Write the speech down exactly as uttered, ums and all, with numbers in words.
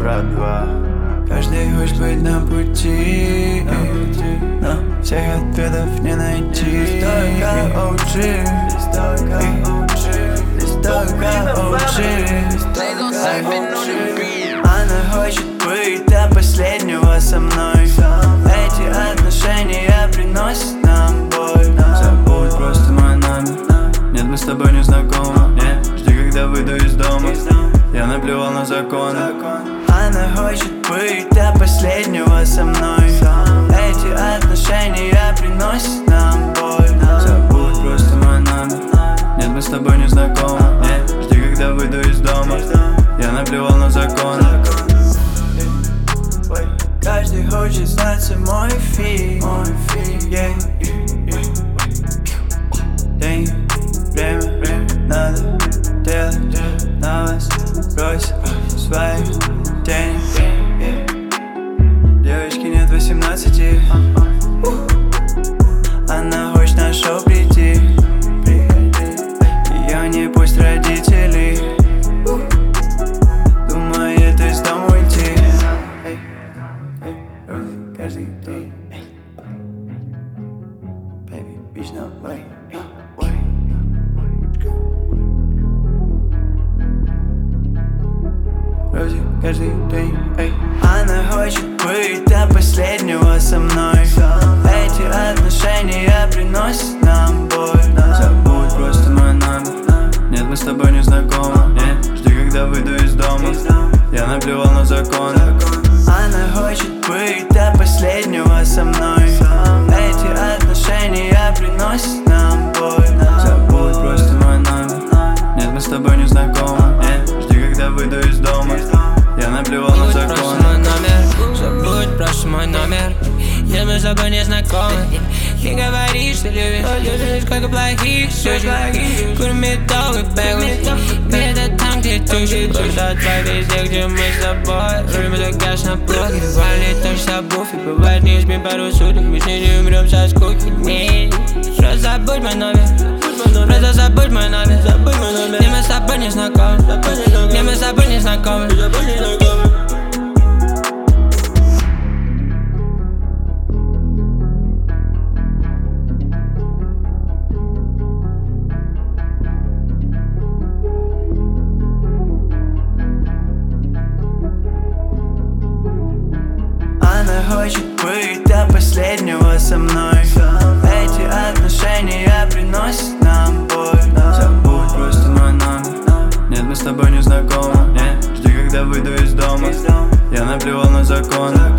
брат два. Каждый хочет быть на пути, но всех ответов не найти. Здесь только о джи, здесь только о джи, здесь только о джи. Она хочет быть до последнего со мной. Эти отношения приносят нам боль. Забудь просто мой номер. Нет, мы с тобой не знакомы. Не, жди, когда выйду из дома. Я наплевал на законы. Она хочет быть до последнего со мной. Эти отношения приносят нам боль. Забудь просто мой номер. Нет, мы с тобой не знакомы. Не, жди, когда выйду из дома. Я наплевал на законы. Каждый хочет знать мой фи, мой фи, yeah. День, время, надо делать на вас. Брось свои тени. Девочке нет восемнадцати. Она хочет на шоу прийти. Ее не пусть родители. Думает из дома уйти. Каждый день. Baby, bitch, no way. Рози, каждый день, эй. Она хочет быть до последнего со мной. Эти отношения приносят нам боль. Забудь просто мой номер. Нет, мы с тобой не знакомы. Не, жди, когда выйду из дома. Я наплевал на законы. Она хочет быть до последнего со мной. Эти отношения приносят нам боль. Забудь просто мой номер. Нет, мы с тобой не знакомы. Не, жди, когда выйду из дома. Я наплевал на законы. Забудь просто мой номер. Нет, мы с тобой не знакомы. Ты говоришь, что любишь, сколько плохих сучек. Курим медовый бэглс. Где-то там, где туши. Просто отправь везде, где мы с тобой. Рулим это гаш на блоке. Вали тоже с обувь. Бывает, не спим пару суток. Мы с ней не умрем со скуки. Нет, просто забудь мой номер. Просто забудь мой номер. Нет, мы с тобой не знакомы. Нет, мы с тобой не знакомы. Она хочет быть до последнего со мной. Эти отношения приносят нам боль. Забудь просто мой номер. Нет, мы с тобой не знакомы. Не, жди, когда выйду из дома. Я наплевал на законы.